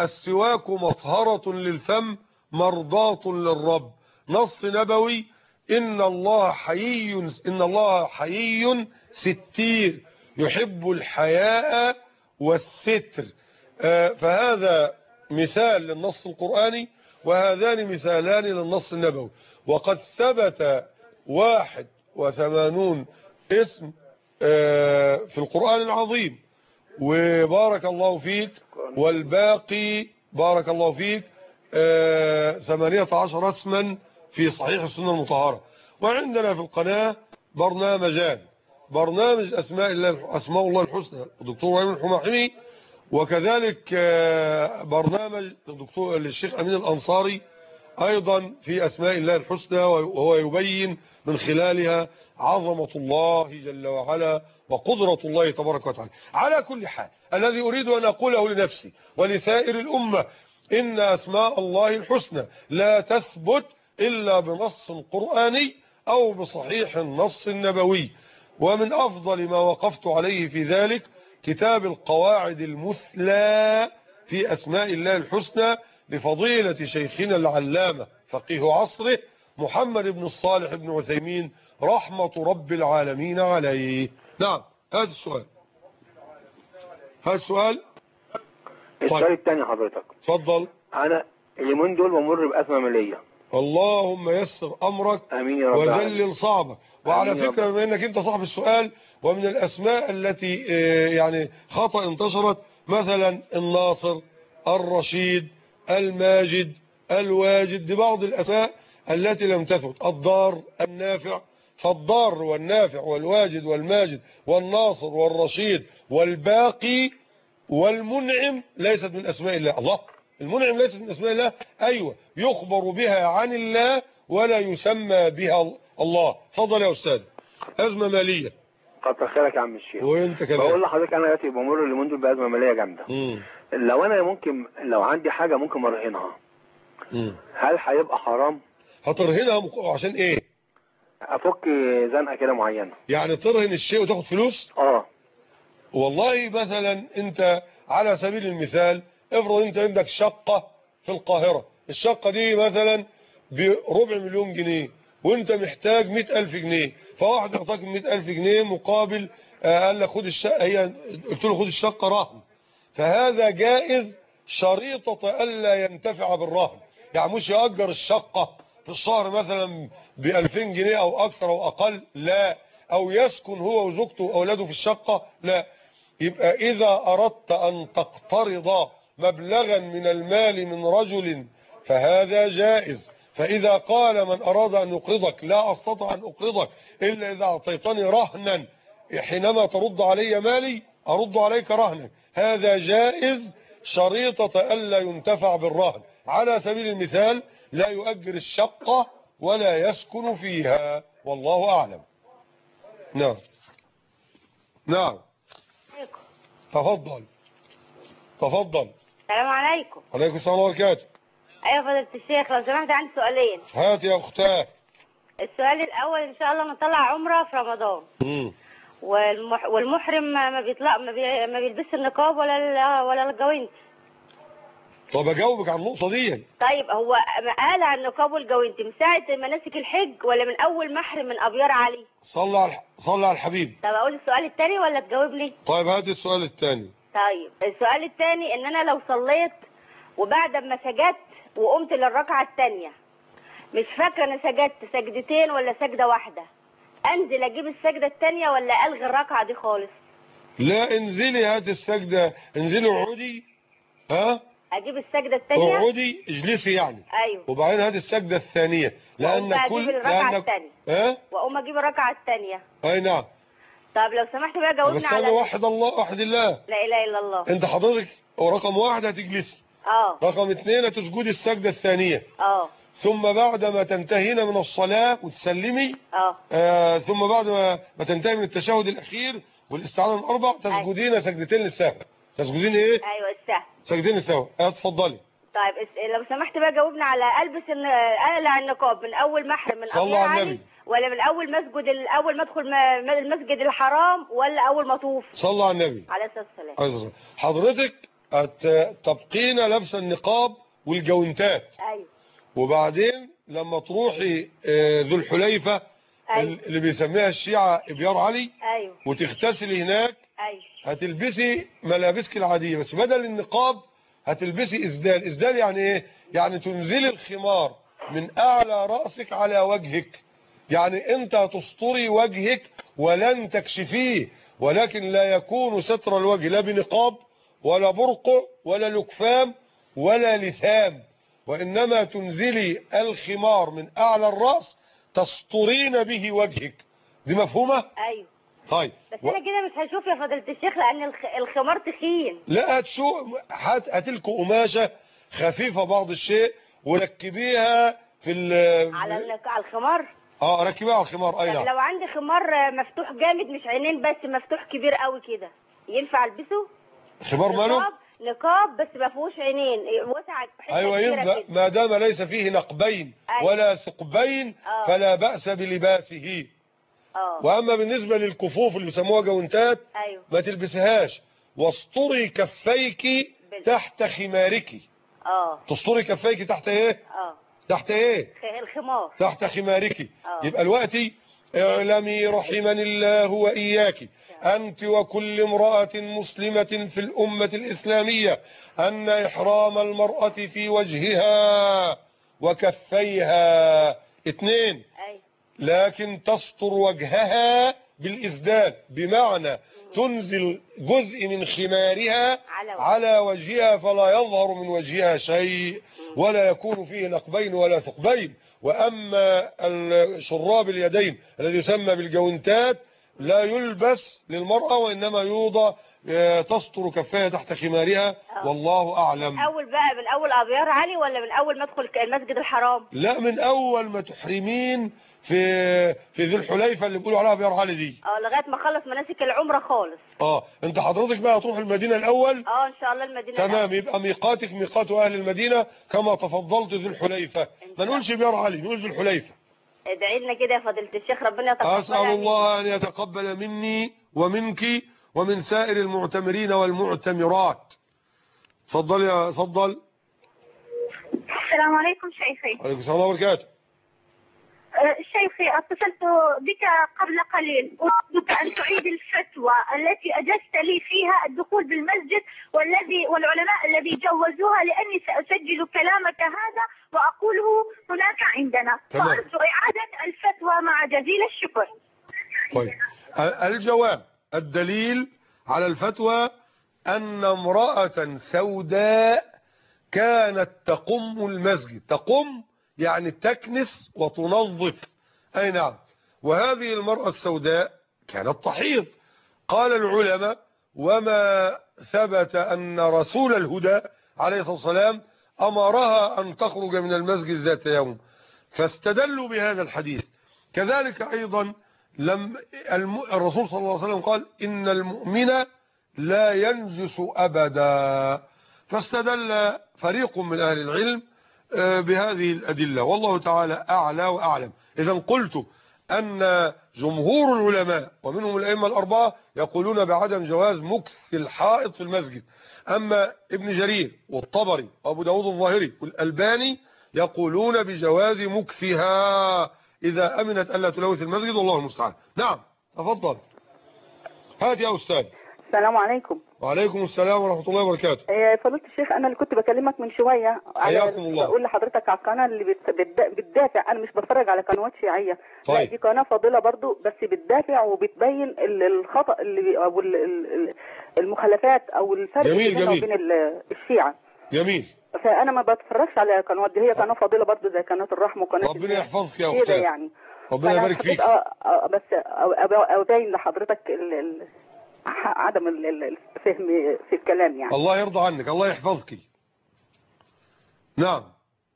السواك مطهرة للفم مرضاة للرب. نص نبوي: إن الله حيي إن الله حيي ستير يحب الحياء والستر. فهذا مثال للنص القرآني وهذان مثالان للنص النبوي. وقد ثبت واحد وثمانون اسم في القرآن العظيم، وبارك الله فيك، والباقي بارك الله فيك ثمانية عشر اسما في صحيح السنة المطهرة. وعندنا في القناة برنامجان، برنامج أسماء الله أسماء الله الحسنى الدكتور أمين الحماحمي، وكذلك برنامج الدكتور الشيخ أمين الأنصاري أيضا في أسماء الله الحسنى، وهو يبين من خلالها عظمة الله جل وعلا وقدرة الله تبارك وتعالى. على كل حال، الذي أريد أن أقوله لنفسي ولسائر الأمة إن أسماء الله الحسنى لا تثبت إلا بنص قرآني أو بصحيح النص النبوي. ومن أفضل ما وقفت عليه في ذلك كتاب القواعد المثلى في أسماء الله الحسنى لفضيلة شيخنا العلامة فقيه عصره محمد بن الصالح بن عثيمين رحمة رب العالمين عليه. نعم، هذا السؤال هذا السؤال السؤال طيب. الثاني حضرتك اتفضل. أنا اليومين دول بمر بأزمة مالية. اللهم يسر أمرك امين يا رب وذلل صعبك. وعلى فكرة بما انك انت صاحب السؤال، ومن الاسماء التي يعني خطأ انتشرت مثلا الناصر، الرشيد، الماجد، الواجد، دي بعض الاسماء التي لم تثبت. الضار، النافع، فالضار والنافع والواجد والماجد والناصر والرشيد والباقي والمنعم ليست من اسماء الله. الله، المنعم ليست من اسماء الله؟ ايوه، يخبر بها عن الله ولا يسمى بها الله. اتفضل يا استاذ. ازمه ماليه. كتر خيرك يا عم الشيخ. وانت كذلك. بقول لحضرتك انا دلوقتي بمر اليومين دول بازمه ماليه جامده. لو انا ممكن لو عندي حاجه ممكن ارهنها، هل هيبقى حرام؟ هترهنها عشان ايه؟ افك زنقه كده معينه. يعني ترهن الشيء وتاخد فلوس؟ اه والله مثلا انت على سبيل المثال افرض انت عندك شقة في القاهرة، الشقة دي مثلا بربع مليون جنيه وانت محتاج مئة ألف جنيه، فواحد اعطاك مئة ألف جنيه مقابل آه قال لك خد الشقة، هي قلت له خد الشقة رهن، فهذا جائز شريطة ألا ينتفع بالرهن. يعني مش يأجر الشقة في الشهر مثلا بألفين جنيه أو أكثر أو أقل، لا، أو يسكن هو وزوجته وأولاده في الشقة، لا. يبقى إذا أردت أن تقترض مبلغا من المال من رجل فهذا جائز. فإذا قال من أراد أن يقرضك لا أستطيع أن أقرضك إلا إذا أعطيتني رهنا حينما ترد علي مالي أرد عليك رهنا، هذا جائز شريطة ألا ينتفع بالرهن. على سبيل المثال لا يؤجر الشقة ولا يسكن فيها، والله أعلم. نعم نعم تفضل تفضل. السلام عليكم. عليكم السلام ورحمة الله وبركاته. ايوه فضيلة الشيخ، لو سمحت عندي سؤالين. هات يا اختاه. السؤال الاول، ان شاء الله نطلع عمره في رمضان. امم والمح... والمحرم ما بيطلع ما, بي... ما بيلبسش النقاب ولا ال... ولا الجوانت. طب اجاوبك على النقطه دي. طيب هو قال عن النقاب والجوانت من ساعه مناسك الحج ولا من اول محرم من ابيار علي؟ صلى على صلى على الحبيب. طب اقول السؤال الثاني ولا تجاوبني؟ طيب هات السؤال الثاني. طيب السؤال الثاني، ان انا لو صليت وبعد ما سجدت وقمت للركعه الثانيه مش فاكره انا سجدت سجدتين ولا سجده واحده، انزل اجيب السجده الثانيه ولا الغي الركعه دي خالص؟ لا، انزلي هات السجده، انزلي اقعدي. ها اجيب السجده الثانيه، اقعدي اجلسي يعني. ايوه، وبعدين هات السجده الثانيه لان كل الركعه الثانيه ها واقوم اجيب الركعه الثانيه. اي نعم. طب لو سمحت بقى جاوبني على بس واحد الله واحد الله لا اله الا الله. انت حضرتك رقم واحد هتجلسي، اه رقم اثنين هتسجدي السجده الثانيه، اه ثم بعد ما تنتهين من الصلاه وتسلمي اه, آه ثم بعد ما, ما تنتهي من التشهد الاخير والاستعاذه الاربع تسجدين أيوة. سجدتين للسهو. تسجدين ايه؟ ايوه السهو. سجدين السهو. اتفضلي. طيب لو سمحت بقى جاوبنا على البس اقلع النقاب من اول محرم من ابيار علي ولا من اول مسجد اول ما ادخل المسجد الحرام ولا اول ما اطوف؟ صلى على النبي عليه الصلاه والسلام. حضرتك تبقين لابسه النقاب والجوانتات، ايوه، وبعدين لما تروحي ذو الحليفة أيوة. اللي بيسميها الشيعة ابيار علي ايوه وتغتسلي هناك ايوه هتلبسي ملابسك العادية، بس بدل النقاب هتلبسي اسدال. اسدال يعني ايه؟ يعني تنزلي الخمار من اعلى رأسك على وجهك، يعني انت هتستري وجهك ولن تكشفيه، ولكن لا يكون ستر الوجه لا بنقاب ولا برقع ولا لكفام ولا لثام، وإنما تنزلي الخمار من أعلى الرأس تسترين به وجهك. دي مفهومة؟ ايوه. طيب بس انا كده مش هشوف يا فضيلة الشيخ لان الخ... الخمار تخين. لا هتشوف، هات هاتلكوا قماشة خفيفة بعض الشيء وركبيها في ال على ال... على الخمار. اه ركبيها على الخمار. اي نعم. لو عندي خمار مفتوح جامد مش عينين بس، مفتوح كبير قوي كده، ينفع البسه؟ خمار ماله؟ نقاب بس ما فيهوش عينين، وسع حته. ايوه يبقى ما دام ليس فيه نقبين أيوة. ولا ثقبين أوه. فلا بأس بلباسه. اه واما بالنسبه للكفوف اللي بيسموها جونتات ايوه ما تلبسهاش، واستري كفيك بل. تحت خمارك. اه تستري كفيك تحت ايه؟ اه تحت ايه؟ الخمار. تحت خمارك. أوه. يبقى دلوقتي اعلمي رحمني الله واياك أنت وكل امرأة مسلمة في الأمة الإسلامية أن إحرام المرأة في وجهها وكفيها اثنين، لكن تستر وجهها بالإسدال، بمعنى تنزل جزء من خمارها على وجهها فلا يظهر من وجهها شيء ولا يكون فيه نقبين ولا ثقبين. وأما شراب اليدين الذي يسمى بالجونتات لا يلبس للمرأة وإنما يوضع تستر كفاها تحت خمارها. أوه. والله أعلم. من أول بقى من أول أبيار علي ولا من أول ما أدخل المسجد الحرام؟ لا من أول ما تحرمين في في ذي الحليفة اللي بيقولوا عليها أبيار علي دي. اه لغاية ما أخلص مناسك العمرة خالص. اه أنت حضرتك بقى هتروح المدينة الأول؟ اه إن شاء الله المدينة تمام الأول. يبقى ميقاتك ميقات أهل المدينة كما تفضلت ذي الحليفة، ما نقولش أبيار علي نقول ذي الحليفة. ادعي لنا كده يا فضيلة الشيخ ربنا يتقبل. أسأل الله أن يتقبل مني ومنك ومن سائر المعتمرين والمعتمرات. تفضل يا تفضل. السلام عليكم شيخي. وعليكم السلام ورحمة الله وبركاته. شيخي اتصلت بك قبل قليل أريدك أن تعيد الفتوى التي أجزت لي فيها الدخول بالمسجد والذي والعلماء الذي جوزوها، لأني سأسجل كلامك هذا وأقوله هناك عندنا. فأرجو إعادة الفتوى مع جزيل الشكر. طيب الجواب الدليل على الفتوى أن امرأة سوداء كانت تقم المسجد، تقم يعني تكنس وتنظف. أي نعم. وهذه المرأة السوداء كانت تحيض. قال العلماء وما ثبت أن رسول الهدى عليه الصلاة والسلام أمرها أن تخرج من المسجد ذات يوم، فاستدلوا بهذا الحديث. كذلك أيضا لم الرسول صلى الله عليه وسلم قال إن المؤمن لا ينجس أبدا، فاستدل فريق من أهل العلم بهذه الأدلة والله تعالى أعلى وأعلم. إذا قلت أن جمهور العلماء ومنهم الأئمة الأربعة يقولون بعدم جواز مكث الحائط في المسجد، أما ابن جرير والطبري وأبو داود الظاهري والألباني يقولون بجواز مكثها إذا أمنت ألا تلوث المسجد والله المستعان. نعم تفضل. هات يا أستاذ. السلام عليكم. وعليكم السلام ورحمة الله وبركاته. فضيلة الشيخ أنا اللي كنت بكلمك من شوية حياكم الله. بقول لحضرتك على القناة اللي بتدافع، أنا مش بتفرج على قنوات شيعية. طيب. لا دي قناة فاضلة برضو بس بتدافع وبتبين الخطأ اللي أو المخالفات أو الفرق بين وبين الشيعة. جميل. فأنا ما بتفرجش على القنوات دي، هي قناة فاضلة برضو زي قناة الرحمة وقناة ربنا يحفظك يا أستاذ. يعني. ربنا يبارك فيك. بس أبين لحضرتك ال عدم الفهم في الكلام يعني. الله يرضى عنك، الله يحفظك. نعم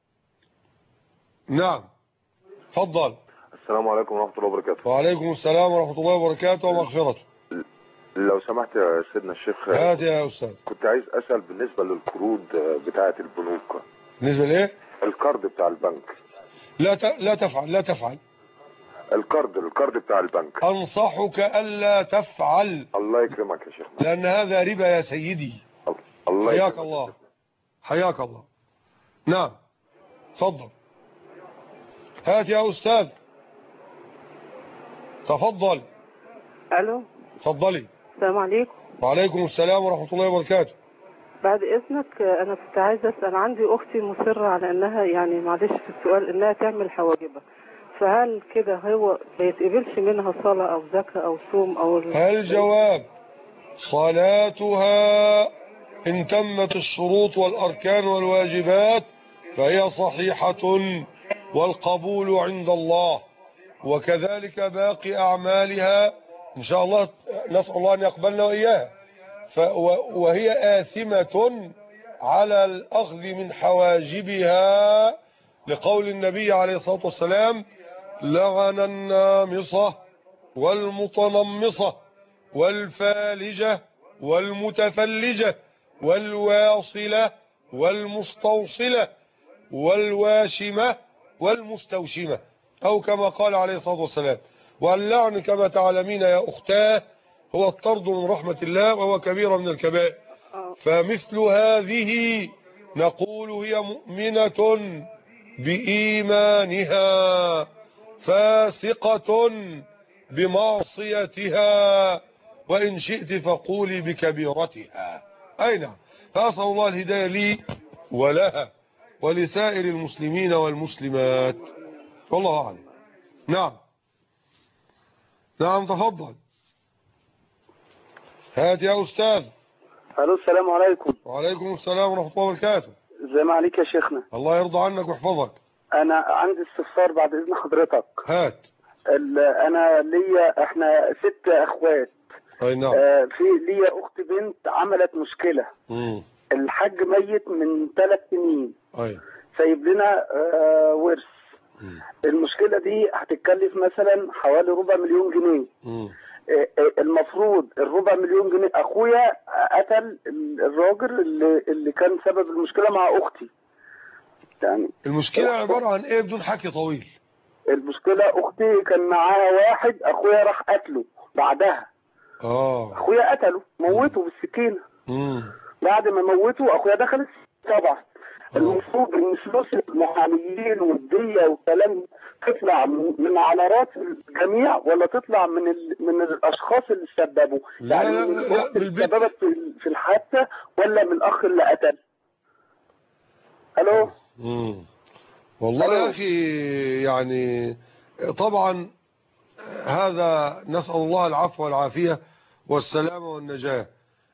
نعم تفضل. السلام عليكم ورحمة الله وبركاته. وعليكم السلام ورحمة الله وبركاته ومغفرته. لو سمحت يا سيدنا الشيخ. هات يا أستاذ. كنت عايز أسأل بالنسبة للقروض بتاعة البنوك. بالنسبة لإيه؟ القرض بتاع البنك. لا ت... لا تفعل لا تفعل. القرض القرض بتاع البنك. أنصحك ألا تفعل. الله يكرمك يا شيخ. لأن هذا ربا يا سيدي. الله حياك يكرمك. الله. حياك الله. نعم تفضل. هات يا أستاذ، تفضل. الو، تفضلي. السلام عليكم. وعليكم السلام ورحمة الله وبركاته. بعد اذنك انا كنت عايزه اسال، عندي اختي مصره على انها يعني معلش في السؤال انها تعمل حواجبها، فهل كده هو ما يتقبلش منها صلاه او زكاه او صوم او الجواب صلاتها إن تمت الشروط والأركان والواجبات فهي صحيحة والقبول عند الله، وكذلك باقي أعمالها إن شاء الله، نسأل الله أن يقبلنا وإياها. وهي آثمة على الأخذ من حواجبها لقول النبي عليه الصلاة والسلام: لعن النامصة والمتنمصة والفالجة والمتفلجة والواصلة والمستوصلة والواشمة والمستوشمة، أو كما قال عليه الصلاة والسلام. واللعن كما تعلمين يا أختاه هو الطرد من رحمة الله، وهو كبيرة من الكبائر. فمثل هذه نقول هي مؤمنة بإيمانها فاسقة بمعصيتها، وإن شئت فقولي بكبيرتها. أي نعم. فأسأل الله الهداية لي ولها ولسائر المسلمين والمسلمات، والله أعلم. نعم نعم تفضل. هات يا أستاذ. الو، السلام عليكم. وعليكم السلام ورحمة الله وبركاته. ازي ما عليك يا شيخنا؟ الله يرضى عنك ويحفظك. انا عندي استفسار بعد اذن حضرتك. هات. انا ليا احنا ست اخوات. اي نعم. آه في ليا اخت بنت عملت مشكله. امم الحاج ميت من ثلاث سنين. اي. سايب لنا آه ورث. المشكله دي هتتكلف مثلا حوالي ربع مليون جنيه. امم المفروض الربع مليون جنيه اخويا قتل الراجل اللي, اللي كان سبب المشكله مع اختي. يعني المشكله عباره عن ايه بدون حكي طويل؟ المشكله اختي كان معاها واحد، اخويا راح قتله بعدها. اه اخويا قتله، موته بالسكينه. امم بعد ما موته اخويا دخل طبعا. المفروض ان فلوس المحاميين والديه والكلام تطلع من على راس الجميع، ولا تطلع من ال... من الاشخاص اللي سببوا؟ لا يعني لا من لا, الاخت لا اللي سببت في الحادثه، ولا من الاخ اللي قتل؟ الو. امم والله ألو. يا اخي يعني طبعا هذا نسال الله العفو والعافيه والسلامه والنجاه.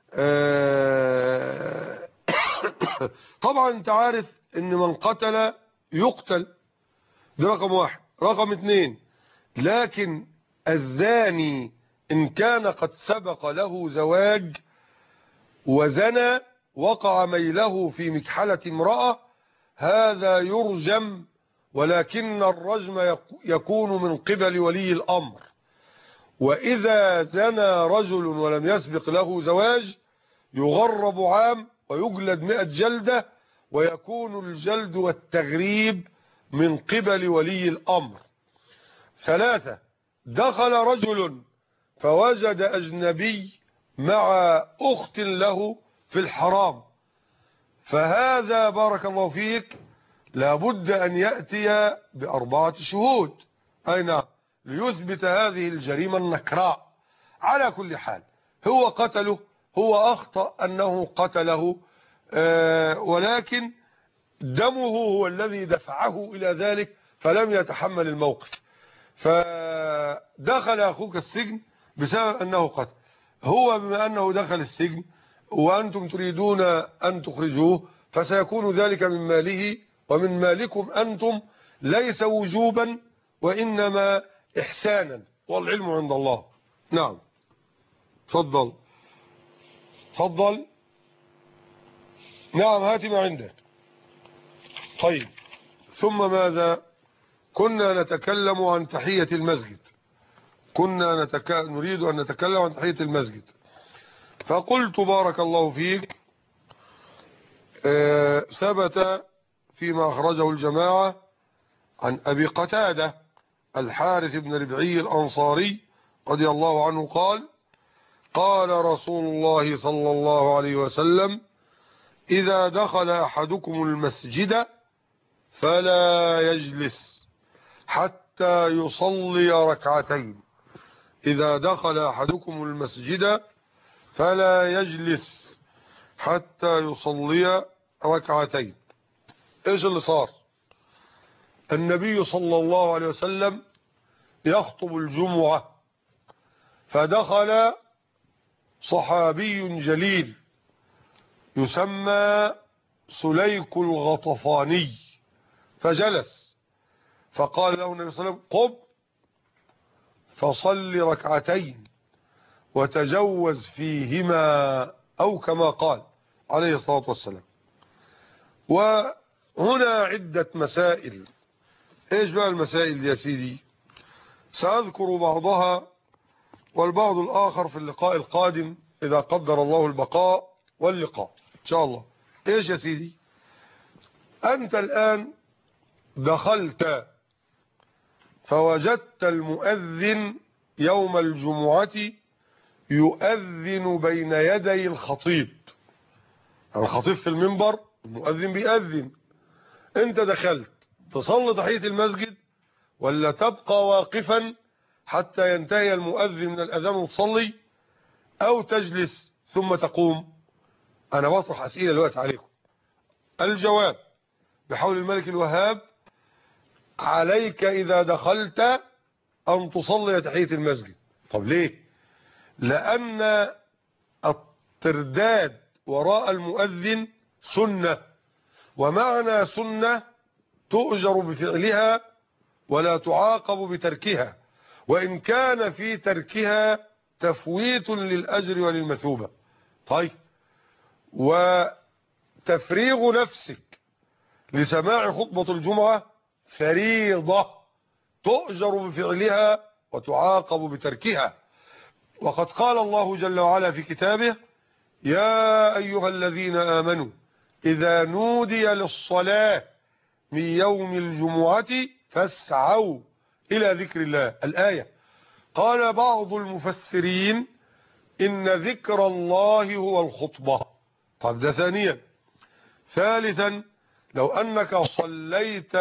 أه طبعا انت عارف ان من قتل يقتل، ده رقم واحد. رقم اتنين، لكن الزاني ان كان قد سبق له زواج وزنى وقع ميله في مكحلة امرأة، هذا يرجم، ولكن الرجم يكون من قبل ولي الامر. واذا زنى رجل ولم يسبق له زواج يغرب عام ويجلد مئة جلدة، ويكون الجلد والتغريب من قبل ولي الأمر. ثلاثة، دخل رجل فوجد أجنبي مع أخت له في الحرام، فهذا بارك الله فيك لابد أن يأتي بأربعة شهود، أي نعم، ليثبت هذه الجريمة النكراء. على كل حال هو قتله، هو أخطأ أنه قتله، آه ولكن دمه هو الذي دفعه إلى ذلك، فلم يتحمل الموقف، فدخل أخوك السجن بسبب أنه قتل. هو بما أنه دخل السجن وأنتم تريدون أن تخرجوه، فسيكون ذلك من ماله ومن مالكم أنتم، ليس وجوبا وإنما إحسانا، والعلم عند الله. نعم تفضل تفضل. نعم هات ما عندك. طيب ثم ماذا؟ كنا نتكلم عن تحية المسجد، كنا نتك... نريد أن نتكلم عن تحية المسجد، فقلت بارك الله فيك آه ثبت فيما أخرجه الجماعة عن أبي قتادة الحارث بن ربعي الأنصاري رضي الله عنه قال: قال رسول الله صلى الله عليه وسلم: إذا دخل أحدكم المسجد فلا يجلس حتى يصلي ركعتين. إذا دخل أحدكم المسجد فلا يجلس حتى يصلي ركعتين. إيش اللي صار؟ النبي صلى الله عليه وسلم يخطب الجمعة، فدخل صحابي جليل يسمى سليك الغطفاني فجلس، فقال له النبي صلى الله عليه وسلم: قم فصل ركعتين وتجوز فيهما، أو كما قال عليه الصلاة والسلام. وهنا عدة مسائل. ايش بقى المسائل دي يا سيدي؟ سأذكر بعضها والبعض الآخر في اللقاء القادم إذا قدر الله البقاء واللقاء إن شاء الله. ايش يا سيدي؟ أنت الآن دخلت فوجدت المؤذن يوم الجمعة يؤذن بين يدي الخطيب. الخطيب في المنبر، المؤذن بيأذن. انت دخلت تصلي تحية المسجد ولا تبقى واقفا حتى ينتهي المؤذن من الأذان وتصلي، أو تجلس ثم تقوم؟ أنا بطرح أسئلة الوقت عليكم. الجواب بحول الملك الوهاب: عليك إذا دخلت أن تصلي تحية المسجد. طب ليه؟ لأن الترداد وراء المؤذن سنة، ومعنى سنة تؤجر بفعلها ولا تعاقب بتركها، وإن كان في تركها تفويت للأجر وللمثوبة. طيب، وتفريغ نفسك لسماع خطبة الجمعة فريضة تؤجر بفعلها وتعاقب بتركها. وقد قال الله جل وعلا في كتابه: يا أيها الذين آمنوا إذا نودي للصلاة من يوم الجمعة فاسعوا إلى ذكر الله. الآية. قال بعض المفسرين إن ذكر الله هو الخطبة. طب ده ثانيا. ثالثا، لو أنك صليت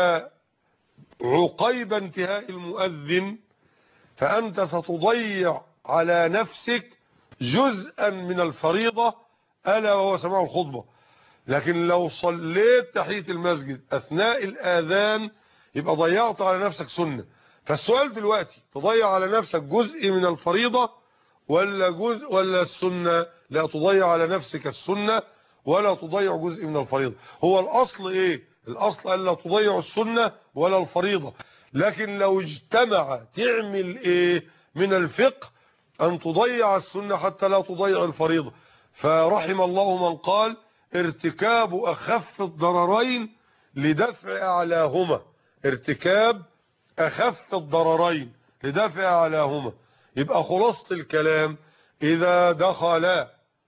عقيب انتهاء المؤذن فأنت ستضيع على نفسك جزءا من الفريضة ألا وهو سماع الخطبة. لكن لو صليت تحية المسجد أثناء الآذان يبقى ضيعت على نفسك سنة. فالسؤال دلوقتي: تضيع على نفسك جزء من الفريضة ولا جزء ولا السنة؟ لا تضيع على نفسك السنة ولا تضيع جزء من الفريضة. هو الأصل إيه؟ الأصل ألا تضيع السنة ولا الفريضة. لكن لو اجتمع تعمل إيه من الفقه؟ أن تضيع السنة حتى لا تضيع الفريضة. فرحم الله من قال: ارتكاب أخف الضررين لدفع أعلاهما. ارتكاب أخف الضررين لدفع أعلاهما. يبقى خلاصة الكلام: إذا دخل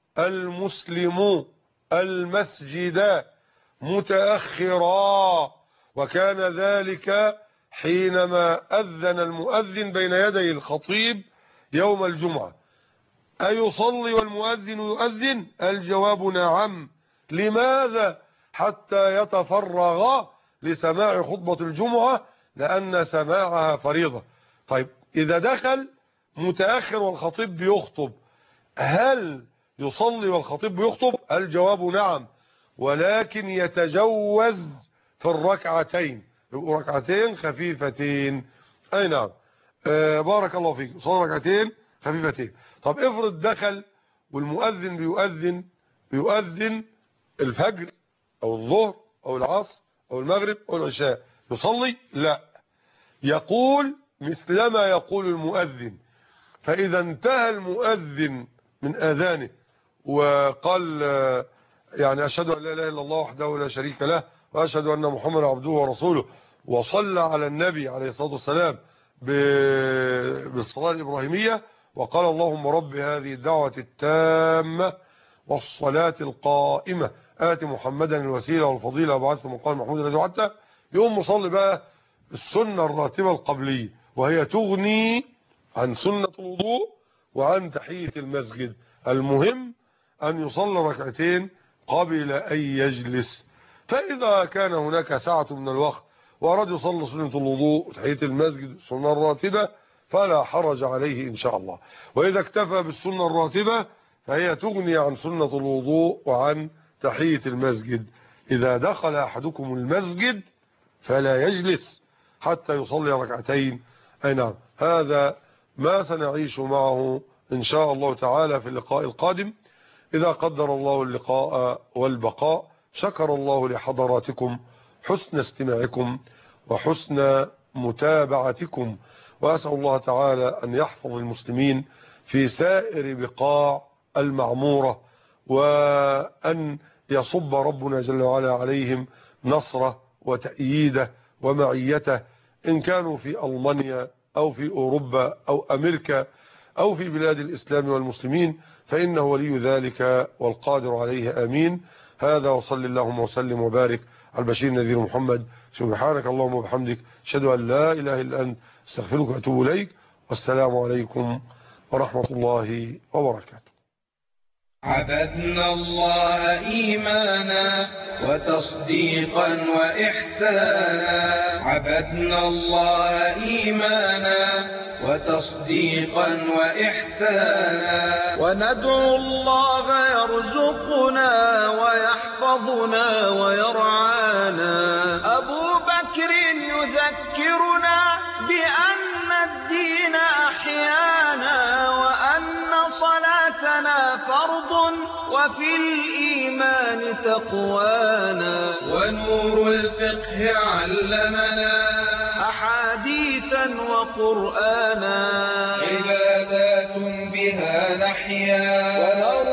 المسلم المسجد متأخرا، وكان ذلك حينما أذن المؤذن بين يدي الخطيب يوم الجمعة، أيصلي والمؤذن يؤذن؟ الجواب نعم. لماذا؟ حتى يتفرغ لسماع خطبة الجمعة، لأن سماعها فريضة. طيب، إذا دخل متأخر والخطيب بيخطب، هل يصلي والخطيب بيخطب؟ الجواب نعم، ولكن يتجوز في الركعتين، يبقوا ركعتين خفيفتين. أي نعم. آه بارك الله فيك. صلى ركعتين خفيفتين. طب افرض دخل والمؤذن بيؤذن بيؤذن الفجر أو الظهر أو العصر أو المغرب أو العشاء، يصلي؟ لا، يقول مثلما يقول المؤذن. فإذا انتهى المؤذن من آذانه وقال يعني أشهد أن لا إله إلا الله وحده لا شريك له وأشهد أن محمدا عبده ورسوله، وصلى على النبي عليه الصلاة والسلام بالصلاة الإبراهيمية وقال: اللهم رب هذه الدعوة التامة والصلاة القائمة آت محمدا الوسيلة والفضيلة وبعثه مقام محمود الذي وعدته، يقوم مصلي بقى السنة الراتبة القبلية، وهي تغني عن سنة الوضوء وعن تحية المسجد. المهم أن يصلي ركعتين قبل أن يجلس. فإذا كان هناك ساعة من الوقت وأراد يصلي سنة الوضوء وتحية المسجد سنة الراتبة فلا حرج عليه إن شاء الله. وإذا اكتفى بالسنة الراتبة فهي تغني عن سنة الوضوء وعن تحية المسجد. إذا دخل أحدكم المسجد فلا يجلس حتى يصلي ركعتين. أي نعم، هذا ما سنعيش معه إن شاء الله تعالى في اللقاء القادم إذا قدر الله اللقاء والبقاء. شكر الله لحضراتكم حسن استماعكم وحسن متابعتكم، وأسأل الله تعالى أن يحفظ المسلمين في سائر بقاع المعمورة، وأن يصب ربنا جل وعلا عليهم نصره وتأييده ومعيته، إن كانوا في ألمانيا أو في أوروبا أو أمريكا أو في بلاد الإسلام والمسلمين، فإنه ولي ذلك والقادر عليه. آمين. هذا وصل اللهم وسلم وبارك على البشير النذير محمد. سبحانك اللهم وبحمدك، أشهد أن لا إله إلا أنت، استغفرك وأتوب إليك، والسلام عليكم ورحمة الله وبركاته. عبدنا الله إيمانا وتصديقا وإحسانا، عبدنا الله إيمانا وتصديقا وإحسانا، وندعو الله يرزقنا ويحفظنا ويرعانا. أبو بكر يذكرنا بأن الدين أحيانا، وأن صلاتنا فرض وفي الإيمان تقوانا، ونور الفقه علمنا أحاديثا وقرآنا، عبادات بها نحيا ونرى